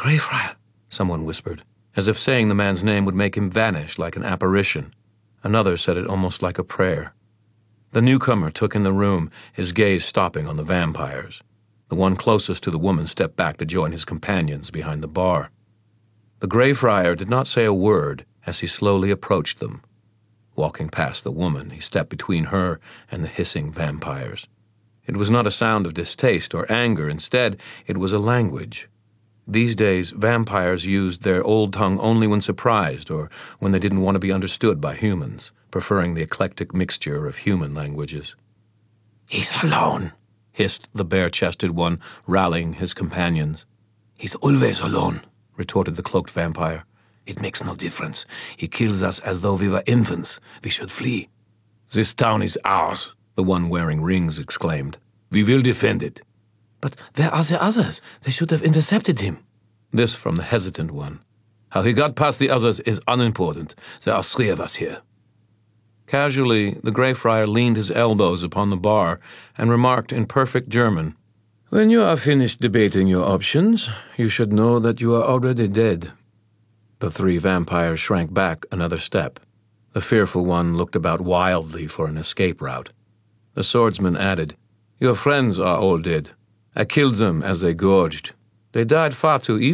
Greyfriar, someone whispered, as if saying the man's name would make him vanish like an apparition. Another said it almost like a prayer. The newcomer took in the room, his gaze stopping on the vampires. The one closest to the woman stepped back to join his companions behind the bar. The Greyfriar did not say a word as he slowly approached them. Walking past the woman, he stepped between her and the hissing vampires. It was not a sound of distaste or anger. Instead, it was a language. These days, vampires used their old tongue only when surprised or when they didn't want to be understood by humans, preferring the eclectic mixture of human languages. "He's alone," hissed the bare-chested one, rallying his companions. "He's always alone," retorted the cloaked vampire. "It makes no difference. He kills us as though we were infants. We should flee." "This town is ours," the one wearing rings exclaimed. "We will defend it." "But where are the others? They should have intercepted him." This from the hesitant one. "How he got past the others is unimportant. There are 3 of us here." Casually, the Greyfriar leaned his elbows upon the bar and remarked in perfect German, "When you are finished debating your options, you should know that you are already dead." The 3 vampires shrank back another step. The fearful one looked about wildly for an escape route. The swordsman added, "Your friends are all dead. I killed them as they gorged. They died far too easily.